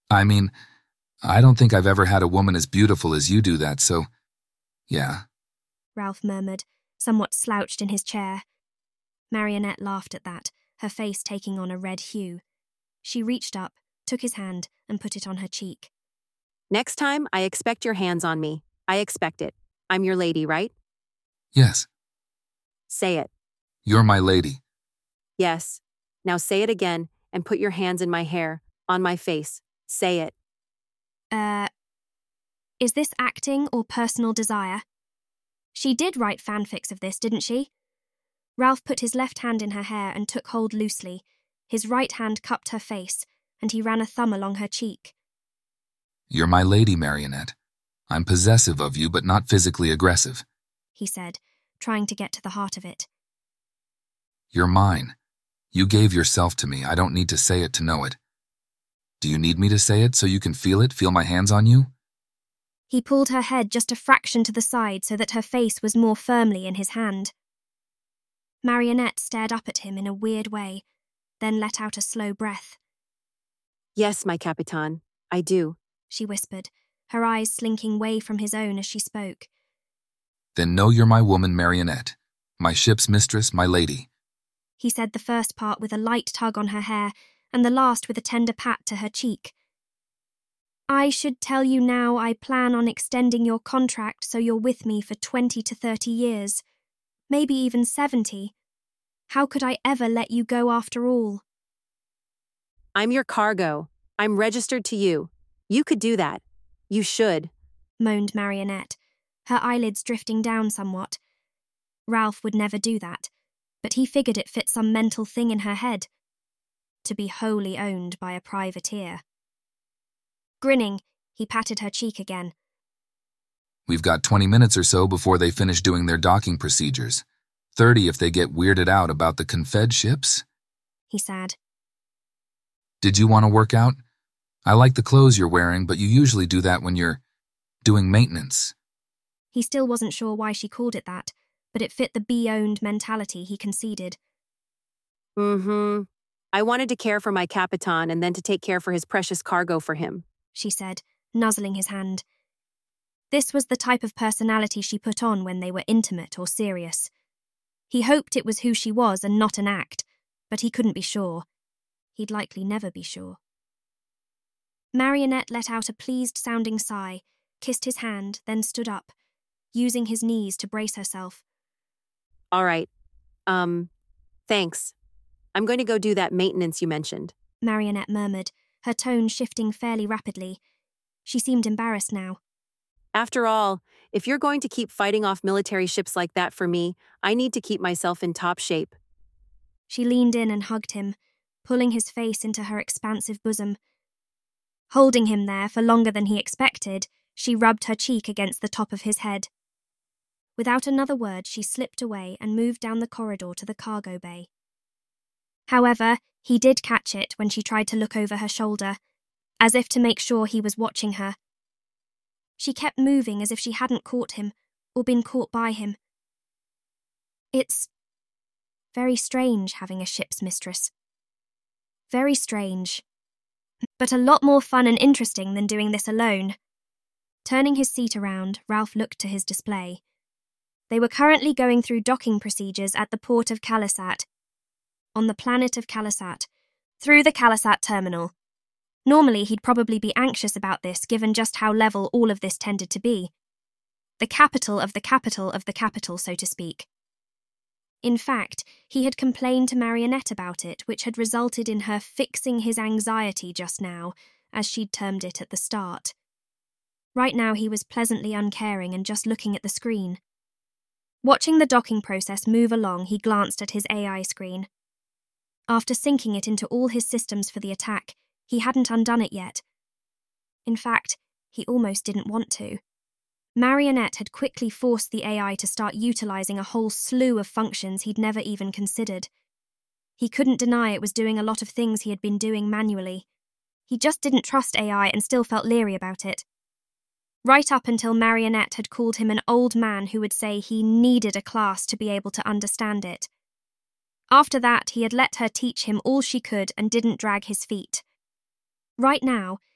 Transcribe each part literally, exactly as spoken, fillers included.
I mean, I don't think I've ever had a woman as beautiful as you do that, so, yeah. Ralph murmured, somewhat slouched in his chair. Marionette laughed at that, her face taking on a red hue. She reached up, took his hand, and put it on her cheek. Next time, I expect your hands on me. I expect it. I'm your lady, right? Yes. Say it. You're my lady. Yes. Now say it again, and put your hands in my hair, on my face. Say it. Uh, is this acting or personal desire? She did write fanfics of this, didn't she? Ralph put his left hand in her hair and took hold loosely. His right hand cupped her face, and he ran a thumb along her cheek. You're my lady, Marionette. I'm possessive of you, but not physically aggressive, he said, trying to get to the heart of it. You're mine. You gave yourself to me. I don't need to say it to know it. Do you need me to say it so you can feel it, feel my hands on you? He pulled her head just a fraction to the side so that her face was more firmly in his hand. Marionette stared up at him in a weird way, then let out a slow breath. Yes, my Capitan, I do, she whispered, her eyes slinking way from his own as she spoke. Then know you're my woman, Marionette. My ship's mistress, my lady. He said the first part with a light tug on her hair, and the last with a tender pat to her cheek. I should tell you now I plan on extending your contract so you're with me for twenty to thirty years. Maybe even seventy. How could I ever let you go after all? I'm your cargo. I'm registered to you. You could do that. You should, moaned Marionette, her eyelids drifting down somewhat. Ralph would never do that, but he figured it fit some mental thing in her head. To be wholly owned by a privateer. Grinning, he patted her cheek again. We've got twenty minutes or so before they finish doing their docking procedures. Thirty if they get weirded out about the Confed ships, he said. Did you want to work out? I like the clothes you're wearing, but you usually do that when you're doing maintenance. He still wasn't sure why she called it that, but it fit the be-owned mentality he conceded. Mm-hmm. I wanted to care for my Capitan and then to take care for his precious cargo for him, she said, nuzzling his hand. This was the type of personality she put on when they were intimate or serious. He hoped it was who she was and not an act, but he couldn't be sure. He'd likely never be sure. Marionette let out a pleased-sounding sigh, kissed his hand, then stood up, using his knees to brace herself. All right. Um, thanks. I'm going to go do that maintenance you mentioned, Marionette murmured, her tone shifting fairly rapidly. She seemed embarrassed now. After all, if you're going to keep fighting off military ships like that for me, I need to keep myself in top shape. She leaned in and hugged him, pulling his face into her expansive bosom. Holding him there for longer than he expected, she rubbed her cheek against the top of his head. Without another word, she slipped away and moved down the corridor to the cargo bay. However, he did catch it when she tried to look over her shoulder, as if to make sure he was watching her. She kept moving as if she hadn't caught him, or been caught by him. It's very strange having a ship's mistress. Very strange. But a lot more fun and interesting than doing this alone. Turning his seat around, Ralph looked to his display. They were currently going through docking procedures at the port of Calisat, on the planet of Calisat, through the Calisat terminal. Normally, he'd probably be anxious about this given just how level all of this tended to be. The capital of the capital of the capital, so to speak. In fact, he had complained to Marionette about it, which had resulted in her fixing his anxiety just now, as she'd termed it at the start. Right now he was pleasantly uncaring and just looking at the screen. Watching the docking process move along, he glanced at his A I screen. After syncing it into all his systems for the attack, he hadn't undone it yet. In fact, he almost didn't want to. Marionette had quickly forced the A I to start utilizing a whole slew of functions he'd never even considered. He couldn't deny it was doing a lot of things he had been doing manually. He just didn't trust A I and still felt leery about it. Right up until Marionette had called him an old man who would say he needed a class to be able to understand it. After that, he had let her teach him all she could and didn't drag his feet. Right now,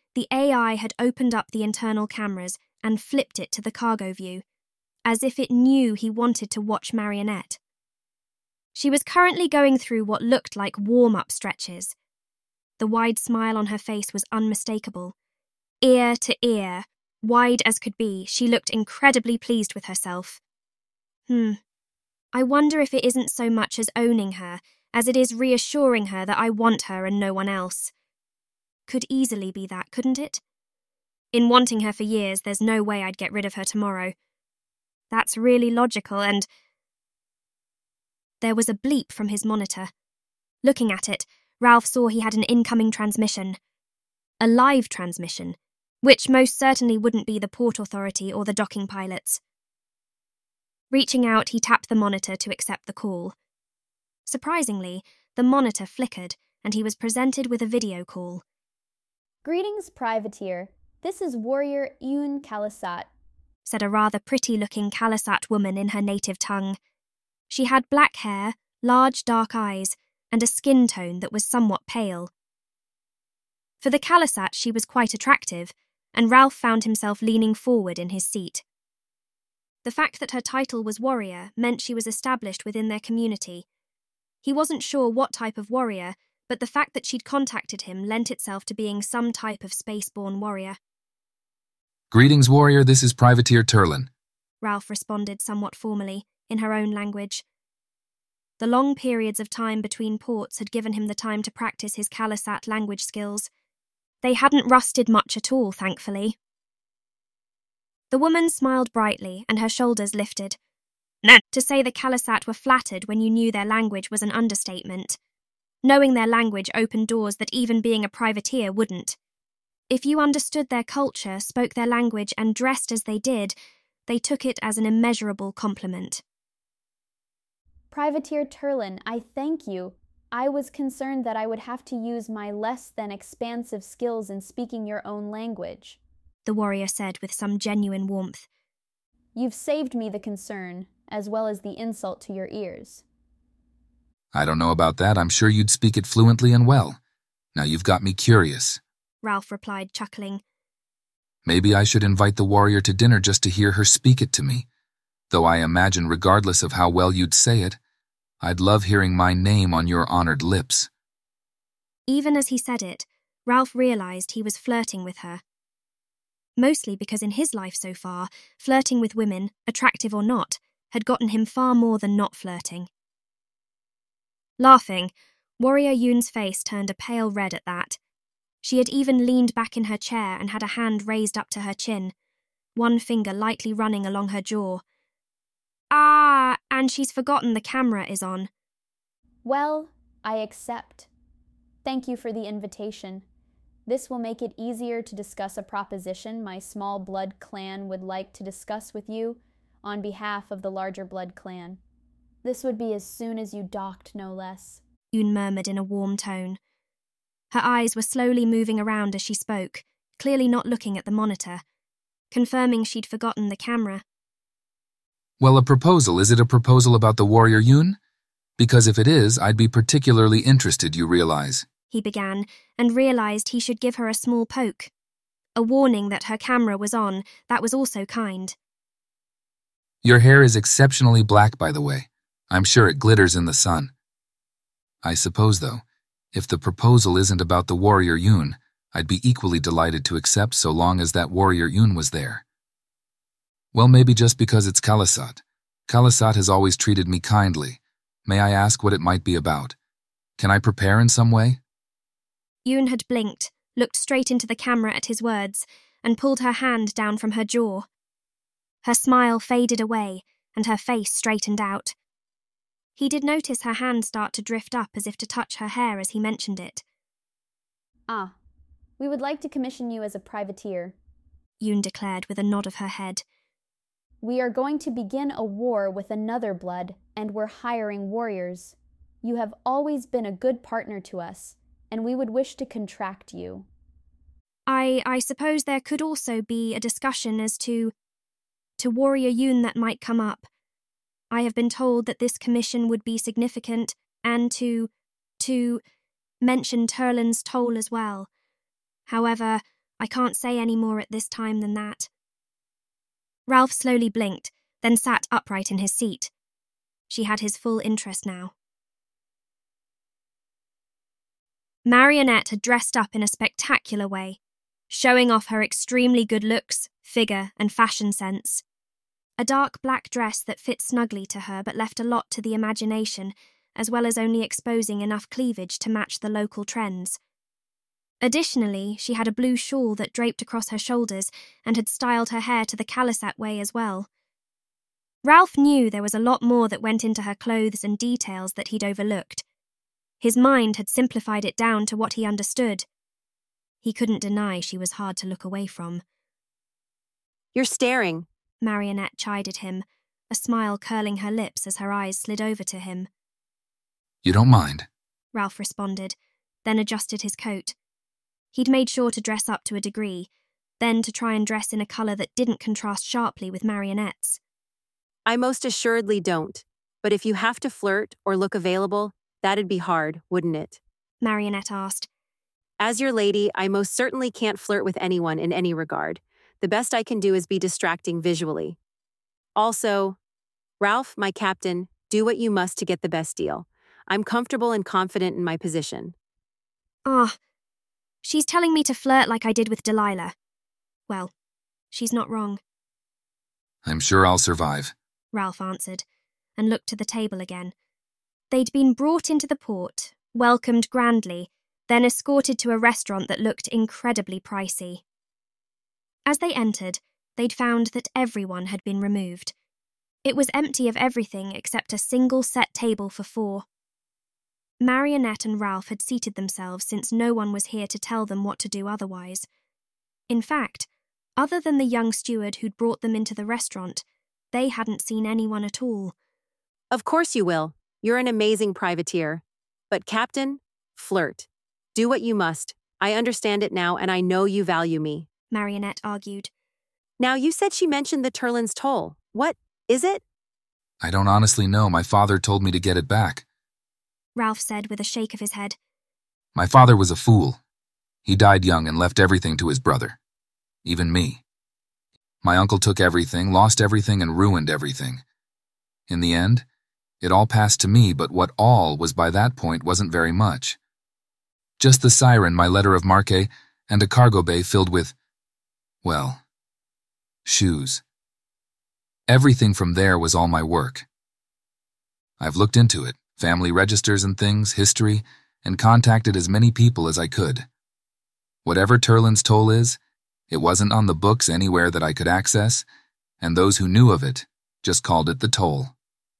the A I had opened up the internal cameras and flipped it to the cargo view, as if it knew he wanted to watch Marionette. She was currently going through what looked like warm-up stretches. The wide smile on her face was unmistakable. Ear to ear, wide as could be, she looked incredibly pleased with herself. Hmm. I wonder if it isn't so much as owning her, as it is reassuring her that I want her and no one else. Could easily be that, couldn't it? In wanting her for years, there's no way I'd get rid of her tomorrow. That's really logical, and... There was a bleep from his monitor. Looking at it, Ralph saw he had an incoming transmission. A live transmission, which most certainly wouldn't be the Port Authority or the docking pilots. Reaching out, he tapped the monitor to accept the call. Surprisingly, the monitor flickered, and he was presented with a video call. "Greetings, Privateer. This is Warrior Yoon Kalisat," said a rather pretty-looking Kalisat woman in her native tongue. She had black hair, large dark eyes, and a skin tone that was somewhat pale. For the Kalisat, she was quite attractive, and Ralph found himself leaning forward in his seat. The fact that her title was warrior meant she was established within their community. He wasn't sure what type of warrior, but the fact that she'd contacted him lent itself to being some type of space-born warrior. Greetings, warrior, this is Privateer Turlin. Ralph responded somewhat formally, in her own language. The long periods of time between ports had given him the time to practice his Kalisat language skills. They hadn't rusted much at all, thankfully. The woman smiled brightly, and her shoulders lifted. No, to say the Kalisat were flattered when you knew their language was an understatement. Knowing their language opened doors that even being a privateer wouldn't. If you understood their culture, spoke their language, and dressed as they did, they took it as an immeasurable compliment. "Privateer Turlin, I thank you. I was concerned that I would have to use my less than expansive skills in speaking your own language," the warrior said with some genuine warmth. "You've saved me the concern, as well as the insult to your ears." I don't know about that. I'm sure you'd speak it fluently and well. Now you've got me curious, Ralph replied, chuckling. Maybe I should invite the warrior to dinner just to hear her speak it to me. Though I imagine regardless of how well you'd say it, I'd love hearing my name on your honored lips. Even as he said it, Ralph realized he was flirting with her. Mostly because in his life so far, flirting with women, attractive or not, had gotten him far more than not flirting. Laughing, Warrior Yoon's face turned a pale red at that. She had even leaned back in her chair and had a hand raised up to her chin, one finger lightly running along her jaw. Ah, and she's forgotten the camera is on. "Well, I accept. Thank you for the invitation. This will make it easier to discuss a proposition my small blood clan would like to discuss with you on behalf of the larger blood clan. This would be as soon as you docked, no less," Yoon murmured in a warm tone. Her eyes were slowly moving around as she spoke, clearly not looking at the monitor, confirming she'd forgotten the camera. Well, a proposal, is it a proposal about the warrior Yoon? Because if it is, I'd be particularly interested, you realize. He began, and realized he should give her a small poke. A warning that her camera was on, that was also kind. Your hair is exceptionally black, by the way. I'm sure it glitters in the sun. I suppose, though, if the proposal isn't about the warrior Yoon, I'd be equally delighted to accept so long as that warrior Yoon was there. Well, maybe just because it's Kalisat. Kalisat has always treated me kindly. May I ask what it might be about? Can I prepare in some way? Yoon had blinked, looked straight into the camera at his words, and pulled her hand down from her jaw. Her smile faded away, and her face straightened out. He did notice her hand start to drift up as if to touch her hair as he mentioned it. "Ah, we would like to commission you as a privateer," Yoon declared with a nod of her head. "We are going to begin a war with another blood, and we're hiring warriors. You have always been a good partner to us, and we would wish to contract you." I, I suppose there could also be a discussion as to, to Warrior Yoon that might come up. I have been told that this commission would be significant, and to, to mention Turlin's toll as well. However, I can't say any more at this time than that. Ralph slowly blinked, then sat upright in his seat. She had his full interest now. Marionette had dressed up in a spectacular way, showing off her extremely good looks, figure, and fashion sense. A dark black dress that fit snugly to her but left a lot to the imagination, as well as only exposing enough cleavage to match the local trends. Additionally, she had a blue shawl that draped across her shoulders and had styled her hair to the Khalisat way as well. Ralph knew there was a lot more that went into her clothes and details that he'd overlooked. His mind had simplified it down to what he understood. He couldn't deny she was hard to look away from. You're staring, Marionette chided him, a smile curling her lips as her eyes slid over to him. You don't mind? Ralph responded, then adjusted his coat. He'd made sure to dress up to a degree, then to try and dress in a colour that didn't contrast sharply with Marionette's. I most assuredly don't. But if you have to flirt or look available, that'd be hard, wouldn't it? Marionette asked. As your lady, I most certainly can't flirt with anyone in any regard. The best I can do is be distracting visually. Also, Ralph, my captain, do what you must to get the best deal. I'm comfortable and confident in my position. Ah, she's telling me to flirt like I did with Delilah. Well, she's not wrong. I'm sure I'll survive, Ralph answered, and looked to the table again. They'd been brought into the port, welcomed grandly, then escorted to a restaurant that looked incredibly pricey. As they entered, they'd found that everyone had been removed. It was empty of everything except a single set table for four. Marionette and Ralph had seated themselves since no one was here to tell them what to do otherwise. In fact, other than the young steward who'd brought them into the restaurant, they hadn't seen anyone at all. Of course you will. You're an amazing privateer. But Captain, flirt. Do what you must. I understand it now and I know you value me, Marionette argued. Now you said she mentioned the Turlin's toll. What is it? I don't honestly know. My father told me to get it back, Ralph said with a shake of his head. My father was a fool. He died young and left everything to his brother. Even me. My uncle took everything, lost everything, and ruined everything. In the end, it all passed to me, but what all was by that point wasn't very much. Just the siren, my letter of marque, and a cargo bay filled with, well, shoes. Everything from there was all my work. I've looked into it, family registers and things, history, and contacted as many people as I could. Whatever Turlin's toll is, it wasn't on the books anywhere that I could access, and those who knew of it just called it the toll.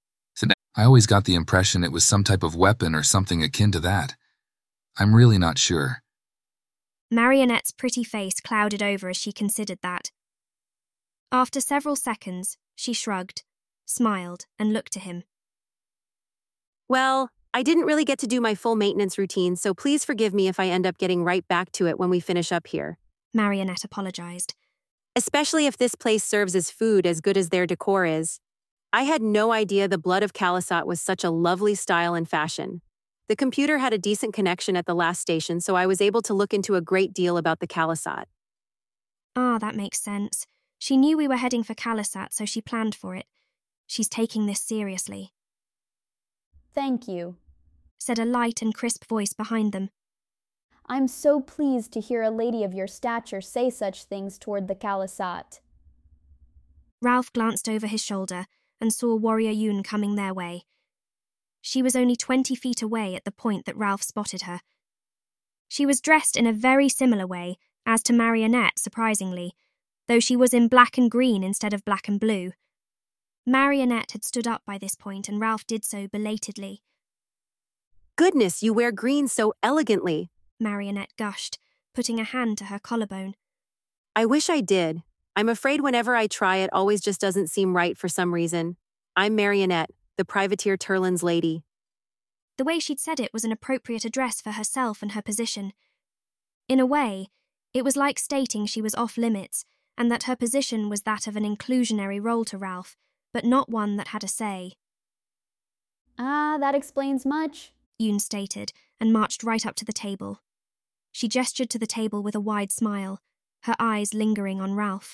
I always got the impression it was some type of weapon or something akin to that. I'm really not sure. Marionette's pretty face clouded over as she considered that. After several seconds, she shrugged, smiled, and looked to him. Well, I didn't really get to do my full maintenance routine, so please forgive me if I end up getting right back to it when we finish up here. Marionette apologized. Especially if this place serves as food as good as their decor is. I had no idea the blood of Khalisat was such a lovely style and fashion. The computer had a decent connection at the last station, so I was able to look into a great deal about the Khalisat. Ah, that makes sense. She knew we were heading for Khalisat, so she planned for it. She's taking this seriously. Thank you, said a light and crisp voice behind them. I'm so pleased to hear a lady of your stature say such things toward the Khalisat. Ralph glanced over his shoulder and saw Warrior Yoon coming their way. She was only twenty feet away at the point that Ralph spotted her. She was dressed in a very similar way as to Marionette, surprisingly, though she was in black and green instead of black and blue. Marionette had stood up by this point, and Ralph did so belatedly. Goodness, you wear green so elegantly, Marionette gushed, putting a hand to her collarbone. I wish I did. I'm afraid whenever I try it always just doesn't seem right for some reason. I'm Marionette, the privateer Turlin's lady. The way she'd said it was an appropriate address for herself and her position. In a way, it was like stating she was off limits, and that her position was that of an inclusionary role to Ralph, but not one that had a say. Ah, that explains much, Yoon stated, and marched right up to the table. She gestured to the table with a wide smile. her eyes lingering on Ralph.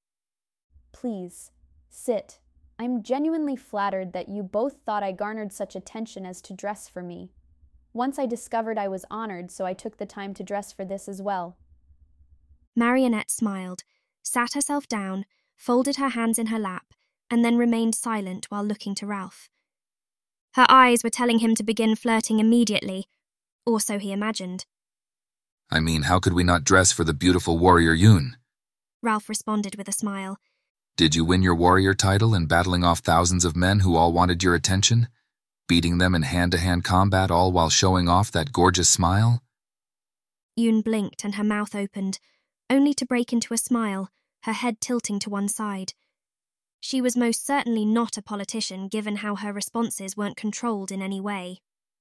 Please, sit. I'm genuinely flattered that you both thought I garnered such attention as to dress for me. Once I discovered I was honored, so I took the time to dress for this as well. Marionette smiled, sat herself down, folded her hands in her lap, and then remained silent while looking to Ralph. Her eyes were telling him to begin flirting immediately, or so he imagined. I mean, how could we not dress for the beautiful warrior Yoon? Ralph responded with a smile. Did you win your warrior title in battling off thousands of men who all wanted your attention? Beating them in hand-to-hand combat all while showing off that gorgeous smile? Yoon blinked and her mouth opened, only to break into a smile, her head tilting to one side. She was most certainly not a politician, given how her responses weren't controlled in any way.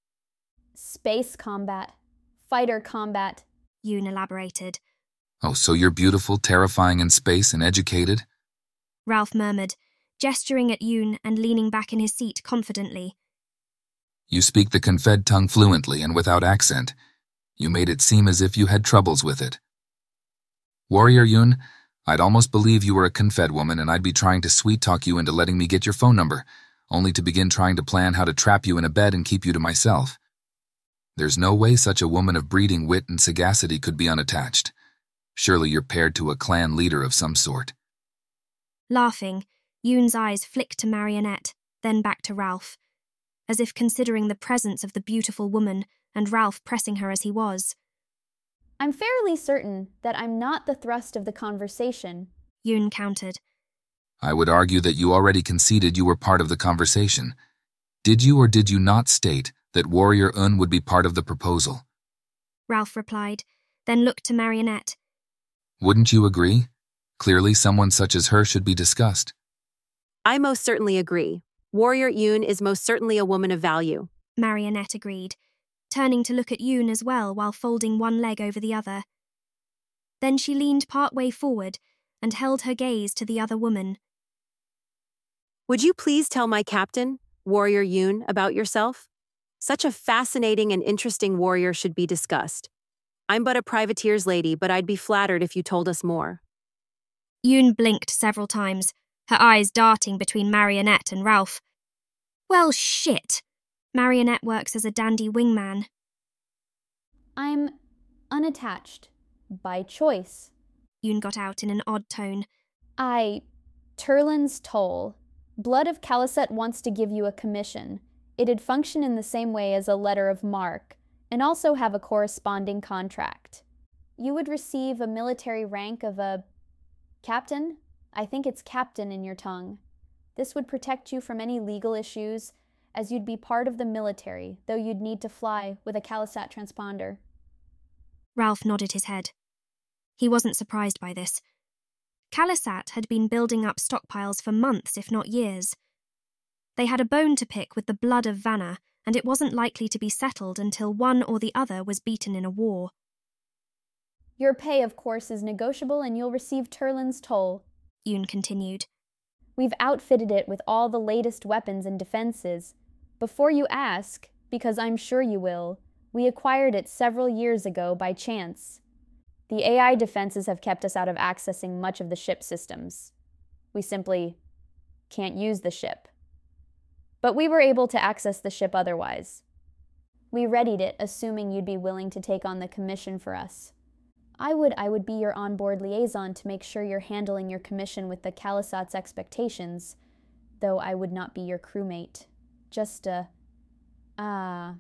Space combat. Fighter combat, Yoon elaborated. Oh, so you're beautiful, terrifying in space, and educated? Ralph murmured, gesturing at Yoon and leaning back in his seat confidently. You speak the Confed tongue fluently and without accent. You made it seem as if you had troubles with it. Warrior Yoon, I'd almost believe you were a Confed woman and I'd be trying to sweet-talk you into letting me get your phone number, only to begin trying to plan how to trap you in a bed and keep you to myself. There's no way such a woman of breeding wit and sagacity could be unattached. Surely you're paired to a clan leader of some sort. Laughing, Yoon's eyes flicked to Marionette, then back to Ralph, as if considering the presence of the beautiful woman and Ralph pressing her as he was. I'm fairly certain that I'm not the thrust of the conversation, Yoon countered. I would argue that you already conceded you were part of the conversation. Did you or did you not state that Warrior Un would be part of the proposal? Ralph replied, then looked to Marionette. Wouldn't you agree? Clearly someone such as her should be discussed. I most certainly agree. Warrior Yoon is most certainly a woman of value. Marionette agreed, turning to look at Yoon as well while folding one leg over the other. Then she leaned partway forward and held her gaze to the other woman. Would you please tell my captain, Warrior Yoon, about yourself? Such a fascinating and interesting warrior should be discussed. I'm but a privateer's lady, but I'd be flattered if you told us more. Yoon blinked several times, her eyes darting between Marionette and Ralph. Well, shit. Marionette works as a dandy wingman. I'm unattached. By choice. Yoon got out in an odd tone. I... Turlin's Toll. Blood of Khalisat wants to give you a commission. It'd function in the same way as a letter of marque, and also have a corresponding contract. You would receive a military rank of a... captain? I think it's captain in your tongue. This would protect you from any legal issues, as you'd be part of the military, though you'd need to fly with a Khalisat transponder. Ralph nodded his head. He wasn't surprised by this. Khalisat had been building up stockpiles for months, if not years. They had a bone to pick with the blood of Vanna, and it wasn't likely to be settled until one or the other was beaten in a war. Your pay, of course, is negotiable, and you'll receive Turlin's Toll, Yoon continued. We've outfitted it with all the latest weapons and defenses. Before you ask, because I'm sure you will, we acquired it several years ago by chance. The A I defenses have kept us out of accessing much of the ship systems. We simply can't use the ship. But we were able to access the ship otherwise. We readied it, assuming you'd be willing to take on the commission for us. I would I would be your onboard liaison to make sure you're handling your commission with the Khalisat's expectations, though I would not be your crewmate. Just a... ah...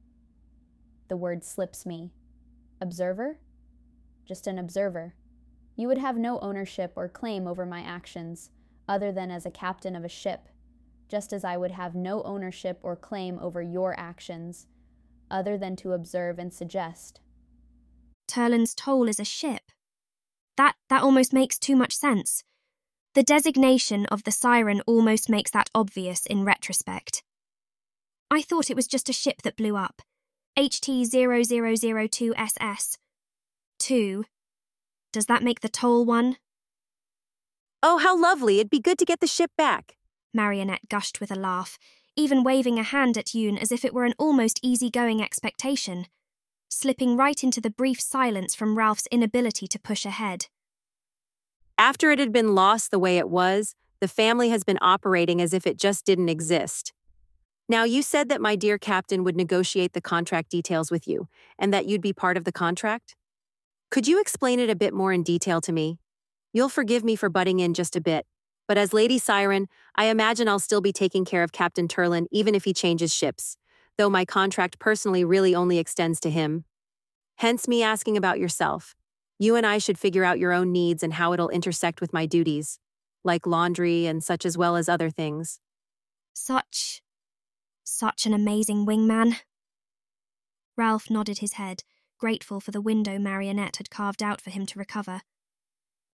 The word slips me. Observer? Just an observer. You would have no ownership or claim over my actions, other than as a captain of a ship, just as I would have no ownership or claim over your actions, other than to observe and suggest. Turlin's Toll is a ship. That, that almost makes too much sense. The designation of the Siren almost makes that obvious in retrospect. I thought it was just a ship that blew up. H T zero zero zero two S S. Two. Does that make the Toll one? Oh, how lovely. It'd be good to get the ship back. Marionette gushed with a laugh, even waving a hand at Yoon as if it were an almost easy-going expectation, slipping right into the brief silence from Ralph's inability to push ahead. After it had been lost the way it was, the family has been operating as if it just didn't exist. Now, you said that my dear captain would negotiate the contract details with you, and that you'd be part of the contract? Could you explain it a bit more in detail to me? You'll forgive me for butting in just a bit, but as Lady Siren, I imagine I'll still be taking care of Captain Turlin even if he changes ships, though my contract personally really only extends to him. Hence me asking about yourself. You and I should figure out your own needs and how it'll intersect with my duties, like laundry and such as well as other things. Such... such an amazing wingman. Ralph nodded his head, grateful for the window Marionette had carved out for him to recover.